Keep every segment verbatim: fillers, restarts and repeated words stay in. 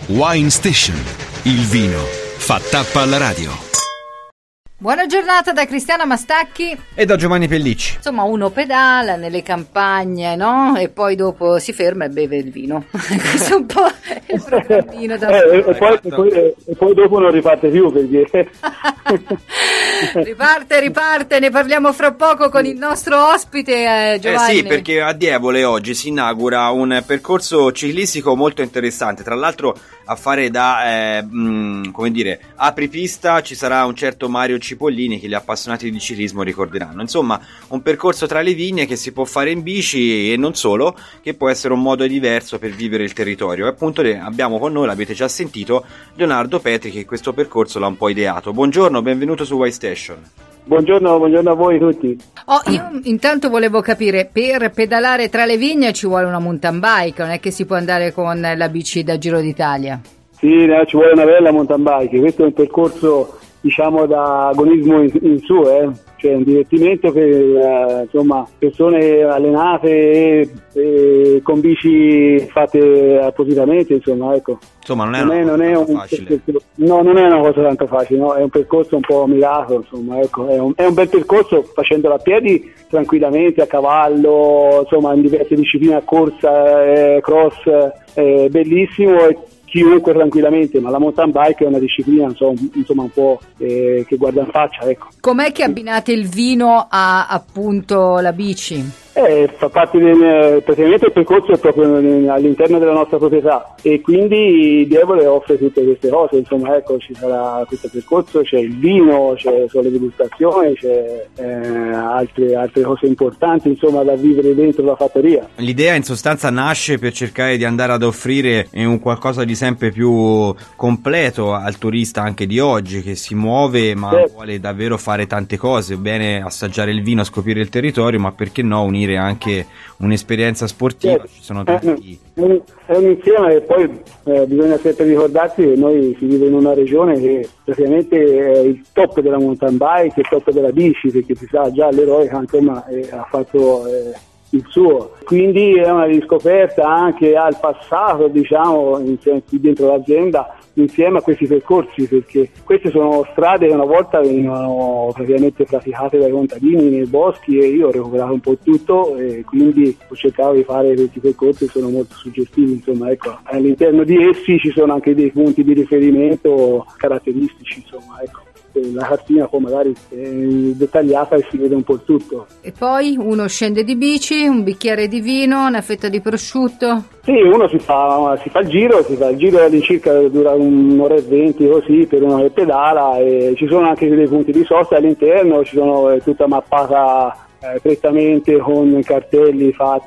Wine Station, il vino fa tappa alla radio. Buona giornata da Cristiana Mastacchi e da Giovanni Pellicci. Insomma, uno pedala nelle campagne, no? E poi dopo si ferma e beve il vino. Questo è un po' il programmino da eh, e, poi, e, poi, e poi dopo non riparte più, perché riparte, riparte, ne parliamo fra poco con il nostro ospite eh, Giovanni. Eh sì, perché a Dievole oggi si inaugura un percorso ciclistico molto interessante. Tra l'altro a fare da eh, mh, come dire apripista ci sarà un certo Mario Cipollini, che gli appassionati di ciclismo ricorderanno. Insomma, un percorso tra le vigne che si può fare in bici e non solo, che può essere un modo diverso per vivere il territorio. E appunto abbiamo con noi, l'avete già sentito, Leonardo Petri, che questo percorso l'ha un po' ideato. Buongiorno, benvenuto su Wine Station. Buongiorno, buongiorno a voi tutti. Oh, io intanto volevo capire, per pedalare tra le vigne ci vuole una mountain bike, non è che si può andare con la bici da Giro d'Italia? Sì, no, ci vuole una bella mountain bike. Questo è un percorso, diciamo, da agonismo in, in su, eh. Cioè un divertimento per eh, insomma persone allenate e, e con bici fatte appositamente, insomma, ecco. Insomma, non è, non è, non è un facile. No, non è una cosa tanto facile, no? È un percorso un po' mirato, insomma, ecco. È un, è un bel percorso facendolo a piedi tranquillamente, a cavallo, insomma, in diverse discipline, a corsa, eh, cross, eh, bellissimo. E chiunque tranquillamente, ma la mountain bike è una disciplina insomma, insomma un po' eh, che guarda in faccia, ecco. Com'è che abbinate il vino a appunto la bici? Eh, fa parte del, praticamente il percorso è proprio all'interno della nostra proprietà e quindi Dievole offre tutte queste cose, insomma, ecco, ci sarà questo percorso, c'è il vino, c'è solo degustazione, c'è eh, altre, altre cose importanti, insomma, da vivere dentro la fattoria. L'idea in sostanza nasce per cercare di andare ad offrire un qualcosa di sempre più completo al turista anche di oggi, che si muove ma certo. Vuole davvero fare tante cose, bene assaggiare il vino, scoprire il territorio, ma perché no unire anche un'esperienza sportiva, certo. Ci sono tanti... È un, è un insieme e poi eh, bisogna sempre ricordarsi che noi si vive in una regione che praticamente è il top della mountain bike, il top della bici, perché si sa già l'Eroica insomma eh, ha fatto eh, il suo, quindi è una riscoperta anche al passato, diciamo, in, dentro l'azienda, insieme a questi percorsi, perché queste sono strade che una volta venivano praticamente praticate dai contadini nei boschi e io ho recuperato un po' tutto e quindi ho cercato di fare questi percorsi che sono molto suggestivi, insomma, ecco, all'interno di essi ci sono anche dei punti di riferimento caratteristici, insomma, ecco. La cartina poi magari è dettagliata e si vede un po' il tutto. E poi uno scende di bici, un bicchiere di vino, una fetta di prosciutto. Sì, uno si fa, si fa il giro, si fa il giro all'incirca dura un'ora e venti così per uno che pedala e ci sono anche dei punti di sosta all'interno, ci sono è tutta mappata eh, prettamente con cartelli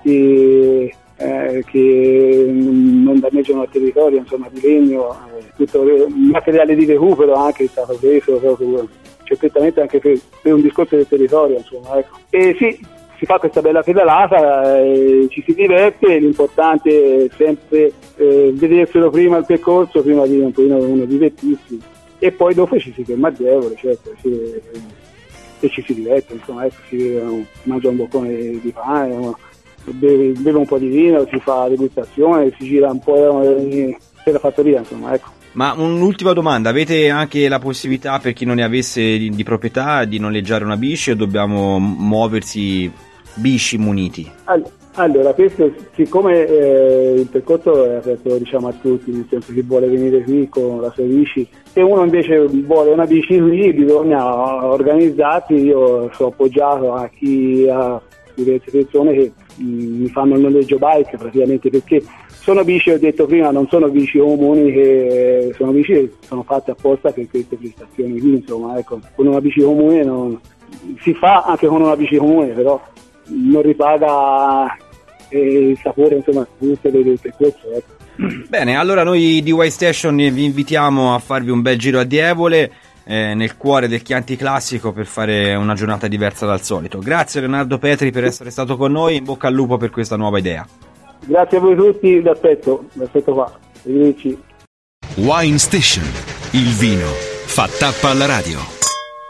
fatti eh, che non danneggiano il territorio, insomma, di legno, eh, tutto il materiale di recupero anche è stato preso proprio cioè, prettamente anche per, per un discorso del territorio, insomma, ecco. E sì, si fa questa bella pedalata, eh, ci si diverte, l'importante è sempre eh, vederselo prima il percorso, prima di un pochino uno divertirsi e poi dopo ci si ferma a Dievole, certo, si, e ci si diverte, insomma, ecco, si mangia un boccone di pane, beve, beve un po' di vino, si fa degustazione, si gira un po' per la fattoria, insomma, ecco. Ma un'ultima domanda, avete anche la possibilità per chi non ne avesse di, di proprietà di noleggiare una bici o dobbiamo muoversi bici muniti? Allora, questo, siccome eh, il percorso è aperto, diciamo, a tutti, nel senso che vuole venire qui con la sua bici, se uno invece vuole una bici qui bisogna organizzarsi, io sono appoggiato a chi ha diverse persone che mh, mi fanno il noleggio bike praticamente, perché sono bici, ho detto prima, non sono bici comuni, che sono bici che sono fatte apposta per queste prestazioni qui, insomma, ecco, con una bici comune non, si fa anche con una bici comune, però non ripaga eh, il sapore, insomma, tutte le del percorso, ecco. Bene, allora noi di Wine Station vi invitiamo a farvi un bel giro a Dievole, eh, nel cuore del Chianti Classico, per fare una giornata diversa dal solito. Grazie Leonardo Petri per essere stato con noi, in bocca al lupo per questa nuova idea. Grazie a voi tutti, l'aspetto, l'aspetto qua. Arrivederci. Wine Station, il vino fa tappa alla radio.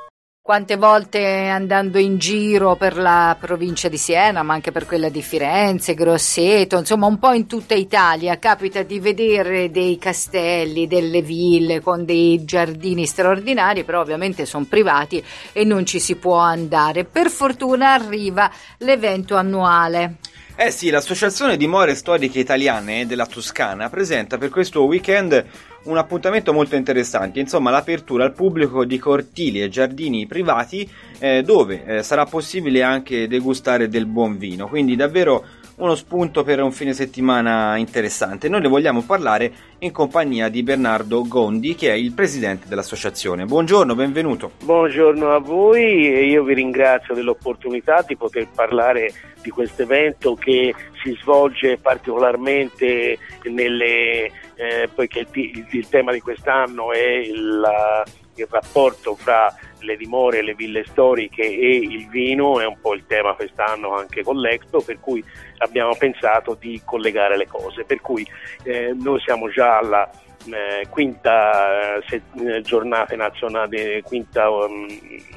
Quante volte andando in giro per la provincia di Siena, ma anche per quella di Firenze, Grosseto, insomma un po' in tutta Italia, capita di vedere dei castelli, delle ville con dei giardini straordinari, però ovviamente sono privati e non ci si può andare. Per fortuna arriva l'evento annuale. Eh sì, l'Associazione Dimore Storiche Italiane della Toscana presenta per questo weekend un appuntamento molto interessante, insomma l'apertura al pubblico di cortili e giardini privati eh, dove eh, sarà possibile anche degustare del buon vino, quindi davvero uno spunto per un fine settimana interessante. Noi ne vogliamo parlare in compagnia di Bernardo Gondi, che è il presidente dell'associazione. Buongiorno, benvenuto. Buongiorno a voi e io vi ringrazio dell'opportunità di poter parlare di questo evento che si svolge particolarmente nelle eh, poiché il, il, il tema di quest'anno è il, il rapporto fra le dimore, le ville storiche e il vino, è un po' il tema quest'anno anche con l'Expo, per cui abbiamo pensato di collegare le cose, per cui eh, noi siamo già alla eh, quinta eh, se, giornata nazionale, quinta um,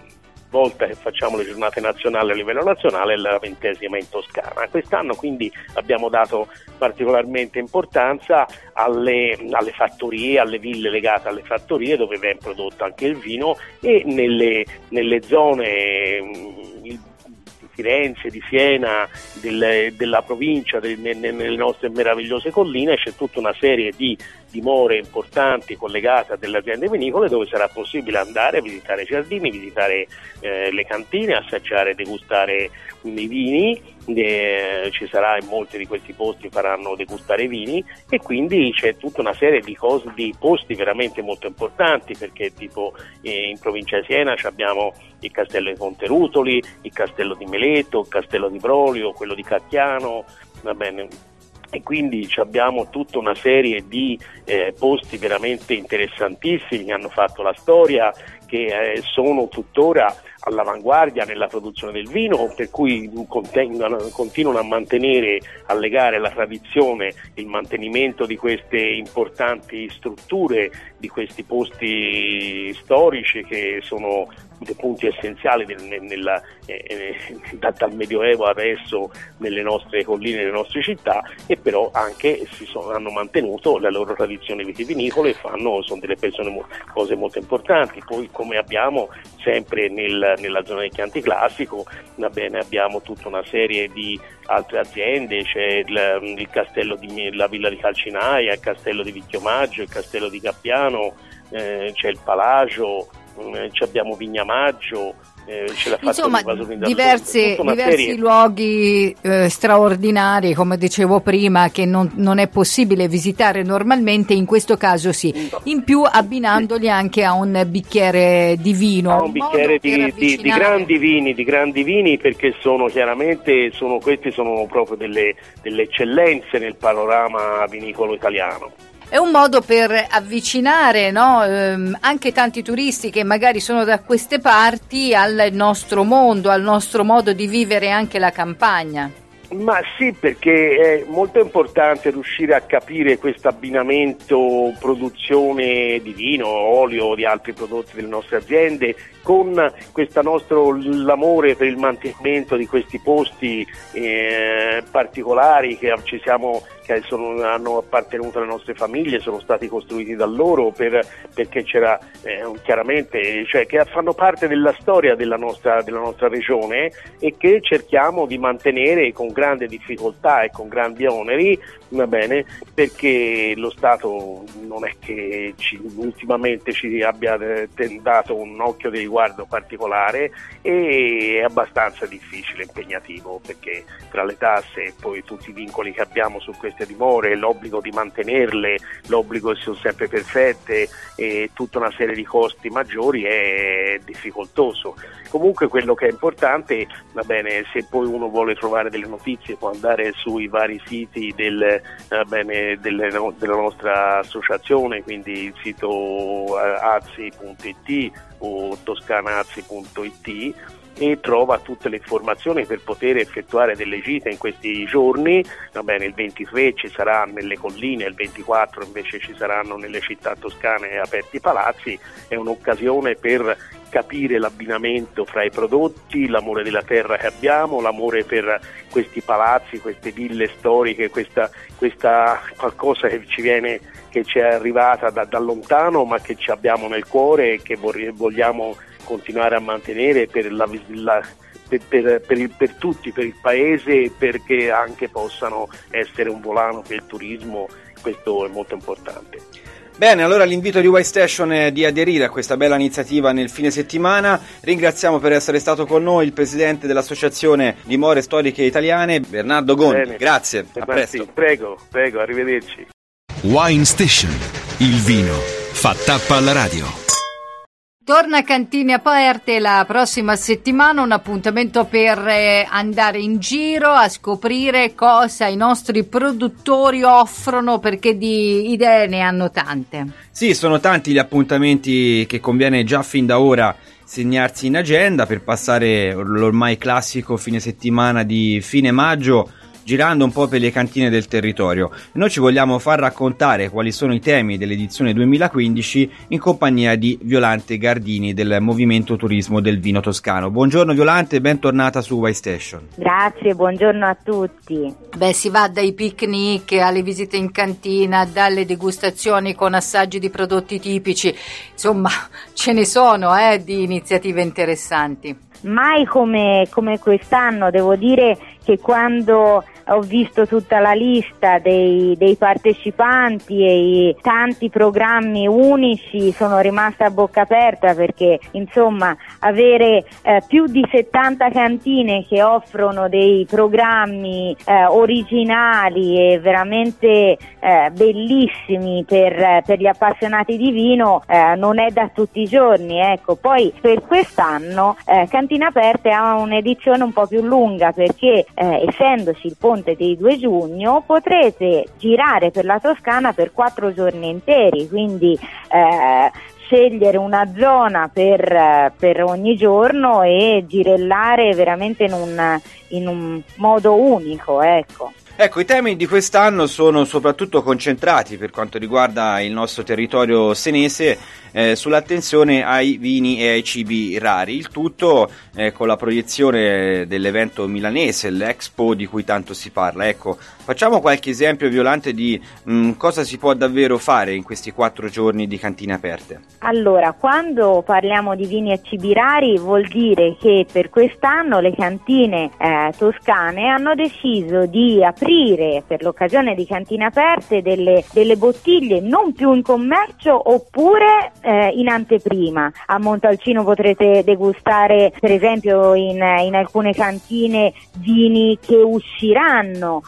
volta che facciamo le giornate nazionali a livello nazionale, è la ventesima in Toscana. Quest'anno quindi abbiamo dato particolarmente importanza alle, alle fattorie, alle ville legate alle fattorie dove viene prodotto anche il vino, e nelle, nelle zone di Firenze, di Siena, del, della provincia, del, nelle nostre meravigliose colline c'è tutta una serie di dimore importanti collegate a delle aziende vinicole dove sarà possibile andare a visitare i giardini, visitare eh, le cantine, assaggiare e degustare i vini. Eh, ci sarà in molti di questi posti faranno degustare vini, e quindi c'è tutta una serie di cose, di posti veramente molto importanti, perché tipo eh, in provincia di Siena abbiamo il castello di Ponterutoli, il castello di Meleto, il castello di Brolio, quello di Cacchiano, va bene. E quindi abbiamo tutta una serie di eh, posti veramente interessantissimi che hanno fatto la storia, che eh, sono tuttora all'avanguardia nella produzione del vino, per cui continuano a mantenere, a legare la tradizione, il mantenimento di queste importanti strutture, di questi posti storici che sono dei punti essenziali nel, nella, eh, dal Medioevo adesso nelle nostre colline, nelle nostre città, e però anche si sono, hanno mantenuto la loro tradizione vitivinicole e fanno, sono delle persone, cose molto importanti. Poi, come abbiamo sempre nel, nella zona del Chianti Classico, va bene, abbiamo tutta una serie di altre aziende, c'è il, il castello di la villa di Calcinaia, il castello di Vicchiomaggio, il castello di Cappiano, eh, c'è il Palagio, eh, abbiamo Vignamaggio, eh, ce l'ha fatto insomma diversi, diversi luoghi eh, straordinari, come dicevo prima, che non, non è possibile visitare normalmente, in questo caso sì, in più abbinandoli sì. anche a un bicchiere di vino, a un bicchiere di, di, di grandi vini, di grandi vini, perché sono chiaramente sono, questi sono proprio delle, delle eccellenze nel panorama vinicolo italiano. È un modo per avvicinare, no, ehm, anche tanti turisti che magari sono da queste parti al nostro mondo, al nostro modo di vivere anche la campagna. Ma sì, perché è molto importante riuscire a capire questo abbinamento produzione di vino, olio, di altri prodotti delle nostre aziende, con questo nostro l'amore per il mantenimento di questi posti eh, particolari che ci siamo che sono, hanno appartenuto alle nostre famiglie, sono stati costruiti da loro per, perché c'era eh, chiaramente, cioè che fanno parte della storia della nostra, della nostra regione, e che cerchiamo di mantenere con grande difficoltà e con grandi oneri, va bene, perché lo Stato non è che ci, ultimamente ci abbia dato un occhio di riguardo particolare, e è abbastanza difficile, impegnativo, perché tra le tasse e poi tutti i vincoli che abbiamo su queste dimore, l'obbligo di mantenerle, l'obbligo che sono sempre perfette e tutta una serie di costi maggiori è difficoltoso. Comunque quello che è importante, va bene, se poi uno vuole trovare delle notizie può andare sui vari siti del, va bene, delle, della nostra associazione, quindi il sito azzi punto it o toscanazzi punto it, e trova tutte le informazioni per poter effettuare delle gite in questi giorni. Va bene, il ventitré ci sarà nelle colline, il ventiquattro invece ci saranno nelle città toscane aperti palazzi. È un'occasione per capire l'abbinamento fra i prodotti, l'amore della terra che abbiamo, l'amore per questi palazzi, queste ville storiche, questa, questa qualcosa che ci viene, che ci è arrivata da, da lontano, ma che ci abbiamo nel cuore e che vogliamo continuare a mantenere per, la, la, per, per, per, il, per tutti, per il paese, perché anche possano essere un volano per il turismo. Questo è molto importante. Bene, allora l'invito di Y Station è di aderire a questa bella iniziativa nel fine settimana. Ringraziamo per essere stato con noi il presidente dell'Associazione Dimore Storiche Italiane, Bernardo Gondi. Bene. Grazie, a presto. Prego, prego, arrivederci. Wine Station, il vino fa tappa alla radio. Torna Cantine Aperte la prossima settimana, un appuntamento per eh, andare in giro a scoprire cosa i nostri produttori offrono, perché di idee ne hanno tante. Sì, sono tanti gli appuntamenti che conviene già fin da ora segnarsi in agenda per passare l'ormai classico fine settimana di fine maggio, girando un po' per le cantine del territorio. Noi ci vogliamo far raccontare quali sono i temi dell'edizione duemilaquindici in compagnia di Violante Gardini del Movimento Turismo del Vino Toscano. Buongiorno Violante e bentornata su Y Station. Grazie, buongiorno a tutti. Beh, si va dai picnic alle visite in cantina, dalle degustazioni con assaggi di prodotti tipici, insomma ce ne sono eh, di iniziative interessanti. Mai come, come quest'anno, devo dire che quando ho visto tutta la lista dei, dei partecipanti e i tanti programmi unici sono rimasta a bocca aperta, perché insomma avere eh, più di settanta cantine che offrono dei programmi eh, originali e veramente eh, bellissimi per, per gli appassionati di vino eh, non è da tutti i giorni, ecco. Poi per quest'anno eh, Cantine Aperte ha un'edizione un po' più lunga, perché eh, essendoci il ponte dei due giugno potrete girare per la Toscana per quattro giorni interi, quindi eh, scegliere una zona per, per ogni giorno e girellare veramente in un, in un modo unico, ecco. Ecco, i temi di quest'anno sono soprattutto concentrati, per quanto riguarda il nostro territorio senese, eh, sull'attenzione ai vini e ai cibi rari. Il tutto eh, con la proiezione dell'evento milanese, l'Expo di cui tanto si parla. Ecco, facciamo qualche esempio, Violante, di mh, cosa si può davvero fare in questi quattro giorni di Cantine Aperte. Allora, quando parliamo di vini e cibi rari vuol dire che per quest'anno le cantine eh, toscane hanno deciso di aprire per l'occasione di Cantine Aperte delle, delle bottiglie non più in commercio oppure eh, in anteprima. A Montalcino potrete degustare per esempio in, in alcune cantine vini che usciranno,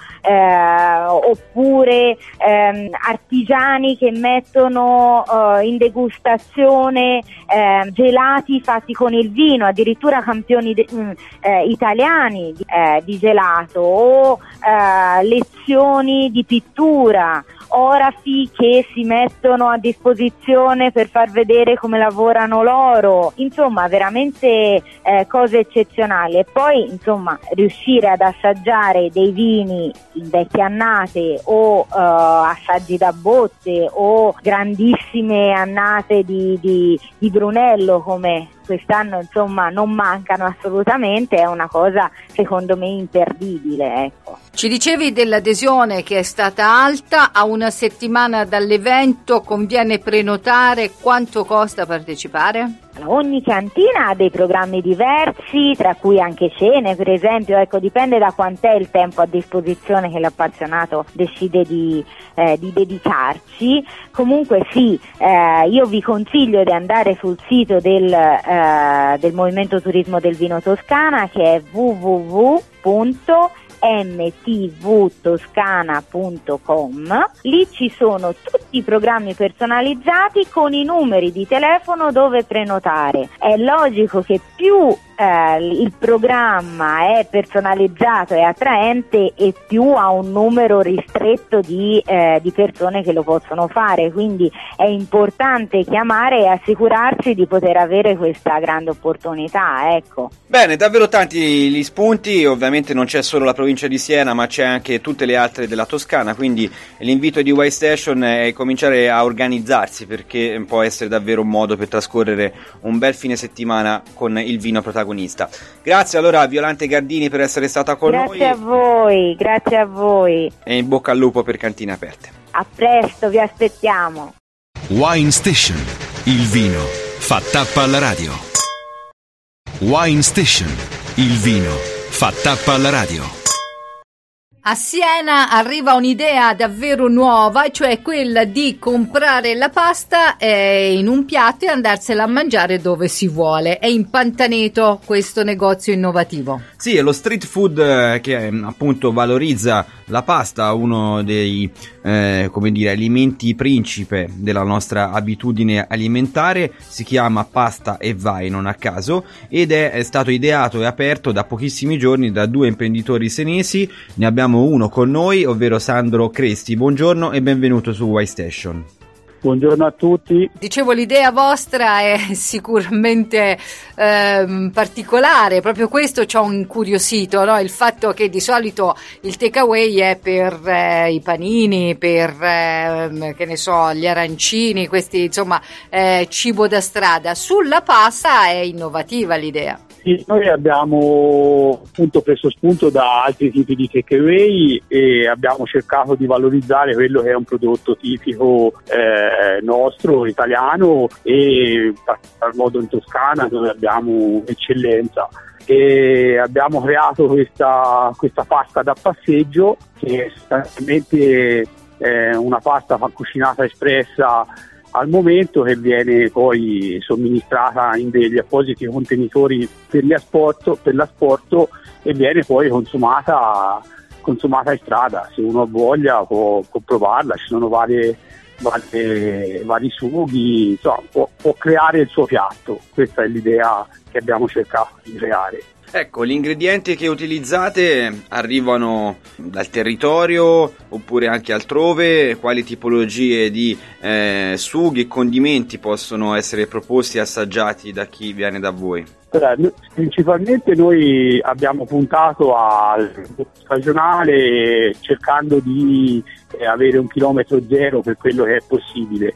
eh, oppure ehm, artigiani che mettono eh, in degustazione eh, gelati fatti con il vino, addirittura campioni de- mh, eh, italiani eh, di gelato, o eh, lezioni di pittura, orafi che si mettono a disposizione per far vedere come lavorano loro, insomma veramente eh, cose eccezionali. E poi insomma riuscire ad assaggiare dei vini in vecchie annate o eh, assaggi da botte o grandissime annate di, di, di Brunello, come quest'anno insomma non mancano assolutamente, è una cosa secondo me imperdibile, ecco. Ci dicevi dell'adesione che è stata alta, a una settimana dall'evento conviene prenotare, quanto costa partecipare? Ogni cantina ha dei programmi diversi, tra cui anche cene per esempio, ecco, dipende da quant'è il tempo a disposizione che l'appassionato decide di, eh, di dedicarci. Comunque sì, eh, io vi consiglio di andare sul sito del, eh, del Movimento Turismo del Vino Toscana, che è w w w punto m t v toscana punto com. Lì ci sono tutti i programmi personalizzati con i numeri di telefono dove prenotare. È logico che più eh, il programma è personalizzato e attraente e più ha un numero ristretto di, eh, di persone che lo possono fare, quindi è importante chiamare e assicurarsi di poter avere questa grande opportunità, ecco. Bene, davvero tanti gli spunti, ovviamente non c'è solo la provincia di Siena ma c'è anche tutte le altre della Toscana, quindi l'invito di Y Station è cominciare a organizzarsi, perché può essere davvero un modo per trascorrere un bel fine settimana con il vino protagonista. Grazie allora a Violante Gardini per essere stata con grazie noi. Grazie a voi, grazie a voi. E in bocca al lupo per Cantine Aperte. A presto, vi aspettiamo. Wine Station, il vino fa tappa alla radio. Wine Station, il vino fa tappa alla radio. A Siena arriva un'idea davvero nuova, cioè quella di comprare la pasta eh, in un piatto e andarsela a mangiare dove si vuole. È in Pantaneto questo negozio innovativo. Sì, è lo street food eh, che eh, appunto valorizza la pasta, uno dei eh, come dire alimenti principe della nostra abitudine alimentare. Si chiama Pasta e Vai, non a caso, ed è, è stato ideato e aperto da pochissimi giorni da due imprenditori senesi. Ne abbiamo uno con noi, ovvero Sandro Cresti. Buongiorno e benvenuto su Y Station. Buongiorno a tutti. Dicevo, l'idea vostra è sicuramente ehm, particolare, proprio questo ci ha incuriosito, no? Il fatto che di solito il takeaway è per eh, i panini, per eh, che ne so, gli arancini, questi insomma eh, cibo da strada. Sulla pasta è innovativa l'idea. Sì, noi abbiamo appunto preso spunto da altri tipi di takeaway e abbiamo cercato di valorizzare quello che è un prodotto tipico eh, nostro, italiano, e in particolar modo in Toscana, dove abbiamo eccellenza. E abbiamo creato questa, questa pasta da passeggio, che è sostanzialmente eh, una pasta cucinata espressa al momento, che viene poi somministrata in degli appositi contenitori per l'asporto, per l'asporto e viene poi consumata, consumata in strada. Se uno ha voglia può, può provarla, ci sono varie, varie, vari sughi, insomma, può, può creare il suo piatto. Questa è l'idea che abbiamo cercato di creare. Ecco, gli ingredienti che utilizzate arrivano dal territorio oppure anche altrove? Quali tipologie di eh, sughi e condimenti possono essere proposti e assaggiati da chi viene da voi? Principalmente noi abbiamo puntato al stagionale, cercando di avere un chilometro zero per quello che è possibile,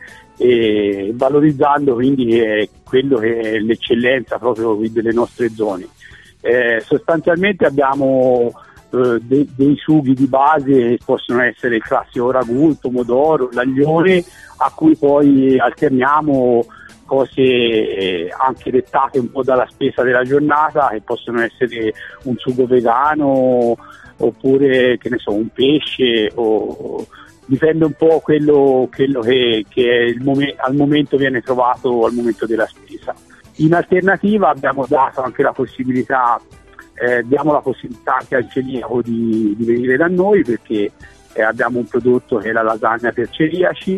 e valorizzando quindi eh, quello che è l'eccellenza proprio delle nostre zone. Eh, sostanzialmente abbiamo eh, de- dei sughi di base che possono essere il classico ragù, il pomodoro, l'aglione, a cui poi alterniamo cose eh, anche dettate un po' dalla spesa della giornata, che possono essere un sugo vegano oppure, che ne so, un pesce, o dipende un po' quello, quello che, che è il mom- al momento viene trovato al momento della spesa. In alternativa abbiamo dato anche la possibilità, eh, diamo la possibilità anche al celiaco di, di venire da noi, perché eh, abbiamo un prodotto che è la lasagna per celiaci,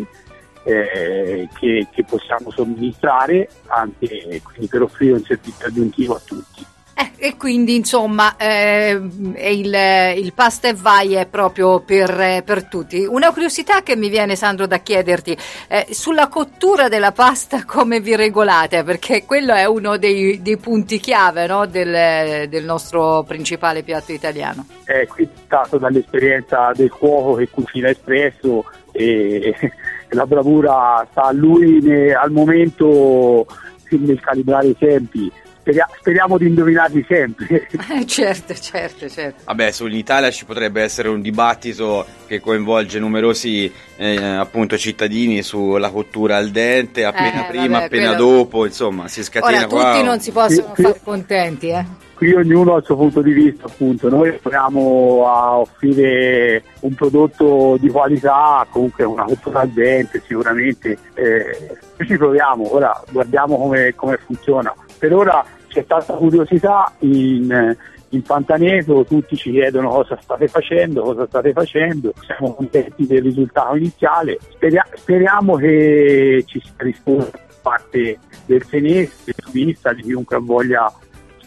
eh, che, che possiamo somministrare anche, quindi per offrire un servizio aggiuntivo a tutti. Eh, e quindi insomma eh, il, il Pasta e Vai è proprio per, per tutti. Una curiosità che mi viene, Sandro, da chiederti, eh, sulla cottura della pasta come vi regolate? Perché quello è uno dei, dei punti chiave, no, del, del nostro principale piatto italiano. Eh, qui è stato dall'esperienza del cuoco che cucina espresso, e la bravura sta a lui ne, al momento nel calibrare i tempi. Speriamo di indovinarli sempre. Eh, certo, certo, certo. Vabbè, sull'Italia ci potrebbe essere un dibattito che coinvolge numerosi eh, appunto cittadini sulla cottura al dente, appena eh, prima, vabbè, appena quello... dopo, insomma, si scatena. Ora, qua. tutti non si possono qui, fare contenti, eh. Qui ognuno ha il suo punto di vista, appunto. Noi proviamo a offrire un prodotto di qualità, comunque una cottura al dente sicuramente. Eh, ci proviamo, ora guardiamo come, come funziona. Per ora c'è tanta curiosità in, in Pantaneto, tutti ci chiedono cosa state facendo, cosa state facendo, siamo contenti del risultato iniziale, Speria- speriamo che ci sia risposta da parte del senese, del turista, di chiunque voglia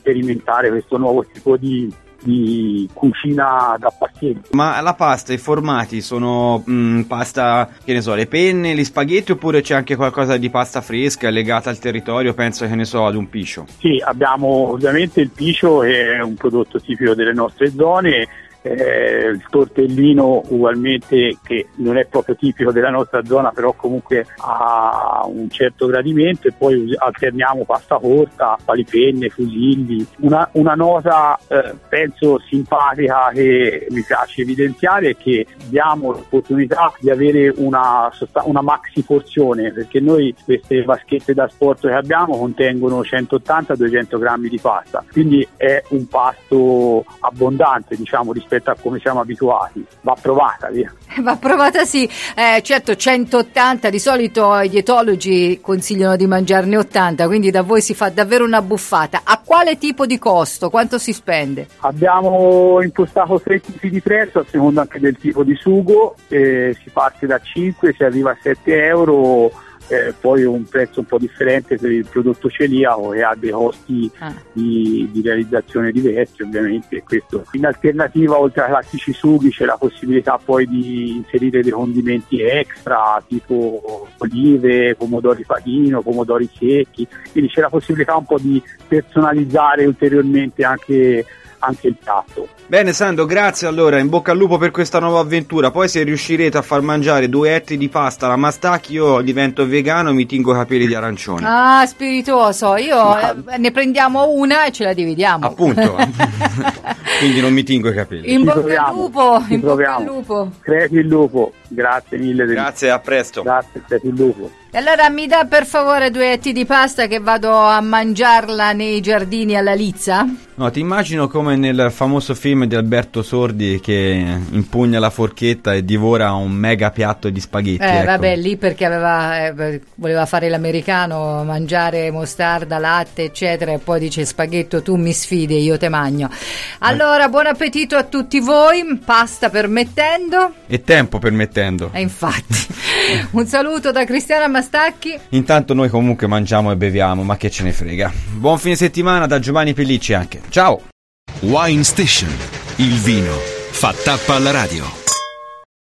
sperimentare questo nuovo tipo di di cucina da pazienti. Ma la pasta, i formati sono mh, pasta, che ne so, le penne, gli spaghetti, oppure c'è anche qualcosa di pasta fresca legata al territorio, penso, che ne so, ad un piscio? Sì, abbiamo ovviamente il piscio, che è un prodotto tipico delle nostre zone. Eh, il tortellino ugualmente, che non è proprio tipico della nostra zona, però comunque ha un certo gradimento, e poi alterniamo pasta corta, palipenne, fusilli. Una, una nota eh, penso simpatica che mi piace evidenziare è che diamo l'opportunità di avere una, una maxi porzione, perché noi queste vaschette da sport che abbiamo contengono centottanta duecento grammi di pasta, quindi è un pasto abbondante, diciamo, rispetto a come siamo abituati. Va provata, via. Va provata, sì. Eh, certo, centottanta, di solito i dietologi consigliano di mangiarne ottanta, quindi da voi si fa davvero una buffata. A quale tipo di costo? Quanto si spende? Abbiamo impostato tre tipi di prezzo a seconda anche del tipo di sugo, eh, si parte da cinque, si arriva a sette euro. Eh, poi un prezzo un po' differente per il prodotto celiaco, che ha dei costi ah. di, di realizzazione diversi, ovviamente. Questo. In alternativa, oltre ai classici sughi, c'è la possibilità poi di inserire dei condimenti extra, tipo olive, pomodori farino, pomodori secchi, quindi c'è la possibilità un po' di personalizzare ulteriormente anche anche il piatto. Bene Sandro, grazie, allora in bocca al lupo per questa nuova avventura. Poi se riuscirete a far mangiare due etti di pasta alla Mastacchi, io divento vegano e mi tingo capelli di arancione. Ah, spiritoso, io Ma... eh, ne prendiamo una e ce la dividiamo. Appunto. Quindi non mi tingo i capelli. In bocca al lupo, in bocca al lupo. Crepi il lupo. Grazie mille. Grazie, a presto. Grazie, crepi il lupo. E allora mi dà per favore due etti di pasta che vado a mangiarla nei giardini alla Lizza? No, ti immagino come nel famoso film di Alberto Sordi che impugna la forchetta e divora un mega piatto di spaghetti. Eh, ecco. Vabbè, lì perché aveva eh, voleva fare l'americano, mangiare mostarda, latte, eccetera, e poi dice: spaghetto, tu mi sfidi, io te magno. Allora, buon appetito a tutti voi, pasta permettendo. E tempo permettendo. E infatti. Un saluto da Cristiana Mastacchi. Intanto noi comunque mangiamo e beviamo, ma che ce ne frega. Buon fine settimana da Giovanni Pellicci anche. Ciao. Wine Station, il vino fa tappa alla radio.